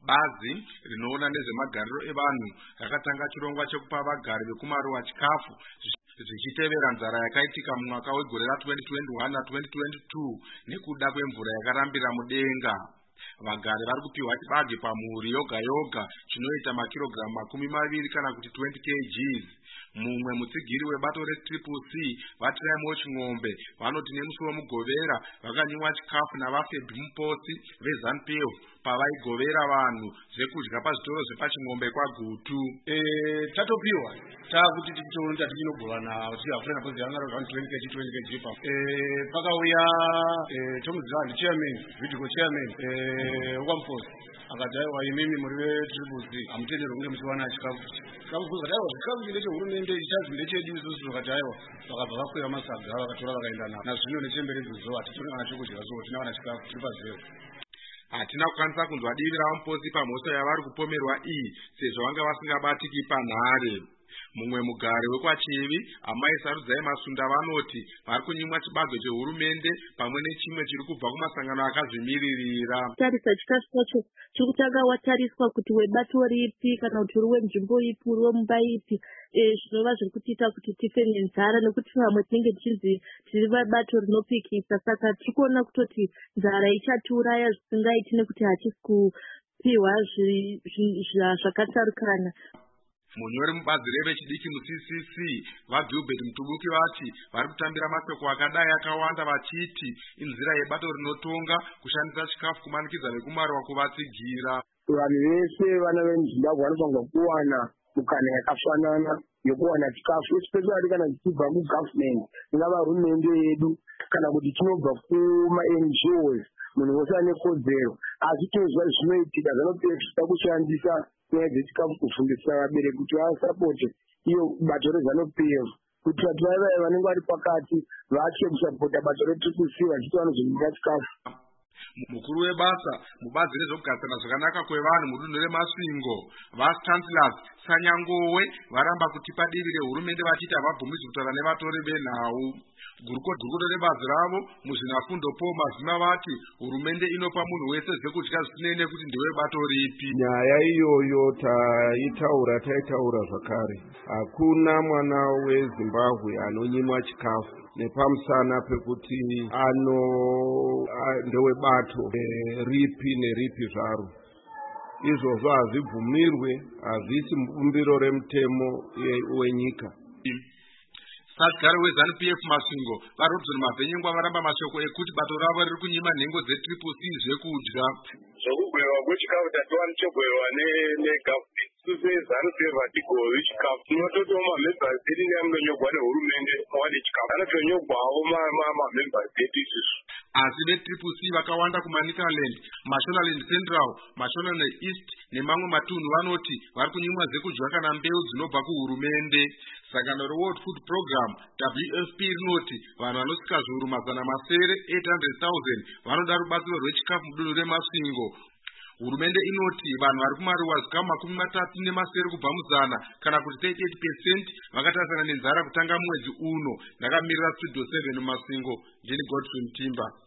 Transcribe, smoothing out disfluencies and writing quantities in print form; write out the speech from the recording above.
Bazi rinoona nezvemagariro evanhu rakatanga chirongwa chekupa vagari vekumaruwa chikafu zvichitevera nzara yakaitika mumwaka wegore ra2021 na2022 nekuda kwemvura yakarambira mudenga. Vagari vari kupiwa chibage pamhuri yoga yoga chinoita makirogiramu 20 kana kuti 20 kgs. Mumwe mutsigiri webato reCCC vaTraimo Ching'ombe vanoti nemusi wemugovera vakanyimwa chikafu navafebhi muposi veZANU-PF pavaigovera vanhu zvekudya pazvitoro zvepaching'ombe kwaGutu. Tatopiwa takuti tichitonda tichinogovana tiafuna pozi yanga 20 kg pa pakauya tomudzani chairman video chairman waMposi akati aiwa imimi muri veCCC amutenderwi kunge muchiwana chikafu kamufunga aiwa zvikafu chine hurumende ichazi ndechedu isusu zvakati aiwa vakabva vakwira masaga vakatora vakaenda navo nazvino nechemberi zuva titori kana chokudya so tina kana chikafu tiri pazero. Hatina kukwanisa kunzwa divi raMposi pamhosva yavari kupomerwa iyi sezvo vanga vasingabatiki panhare. Mumwe mugari wekwaChivi Amai Sarudzai Masunda vanoti vari kunyimwa chibage chehurumende pamwe nechimwe chiri kubva kumasangano akazvimiririra. Tarisa chikafu chacho chiri kutanga watariswa kuti webato ripi kana kuti uri wenzvimbo ipi uri wemumba ipi zvinova zviri kutiita kuti tife nenzara nekuti vamwe tinenge tichinzi tiri vabato rinopikisa saka tiri kuona kutoti nzara ichatiuraya zvisingaiti nekuti hatisi kupiwa zvakatsarukana. Munyori mubazi revechidiki muCCC vaGilbert Mutubuki vati vari kutambira mashoko akadai akawanda vachiti inzira yebato rinotonga kushandisa chikafu kumanikidza vekumaruwa kuvatsigira. Vanhu vese vana vemuZimbabwe vanofanirwa kuwana mukana yakafanana yokuwana chikafu especially kana chichibva mugovernment ingava hurumende yedu kana kuti chinobva kuma-NGOs. Munhu wese ane kodzero asi tozwa zvinoitika ZANU-PF kushandisa nyaya dzechikafu kufundisa vabereki kuti vasapote iyo bato reZANU-PF kuitira kuti vaya vanenge vari pakati vatye kusapota bato reCCC vachiti vanozonyika chikafu. Mukuru webasa mubazi rezvokugarisana zvakanaka kwevanhu mudunhu reMasvingo Vice Chancellors Sanyangowe varamba kuti padivi rehurumende vachiti havabvumidzwi kutaura nevatori venhau. Gurukota rebazi ravo muzvinafundo Paul Mazima vati hurumende inopa munhu wese zvekudya zvisinei nekuti ndewebato ripi. Nyaya iyoyo taitaura zvakare. Hakuna mwana weZimbabwe anonyimwa chikafu nepamusana pekuti ndewebato ripi neripi zvaro. Izvozvo hazvibvumirwe, hazvisi mubumbiro remutemo wenyika. Sasigari weZANU-PF Masvingo vaRobson Mavhenyengwa varamba mashoko ekuti bato ravo riri kunyima nhengo dzeCCC zvekudya. Zvokugwewa kwechikafu tatiwa nichogwewa negavhumenti. Suse ZANU-PF hatigowi chikafu. Tinototoma mamembers edu neanonyogwa nehurumende wane chikafu. Anotonyogwawo mamembers edu isusu. Asi veCCC vakawanda kuManicaland, Mashonaland Central, Mashonaland East nemamwe matunhu vanoti vari kunyimwa zvekudya kana mbeu dzinobva kuhurumende. Sangano reWorld Food Program WFP rinoti vanhu vanosvika zviuru 800,000 vanoda rubatsiro rwechikafu mudunhu reMasvingo. Hurumende inoti vanhu vari kumaruwa zvikamu 37 kubva muzana kana kuti 38% vakatarisana nenzara kutanga mwedzi uno. Ndakamirira Studio 7 muMasvingo, ndini Godfrey Mtimba.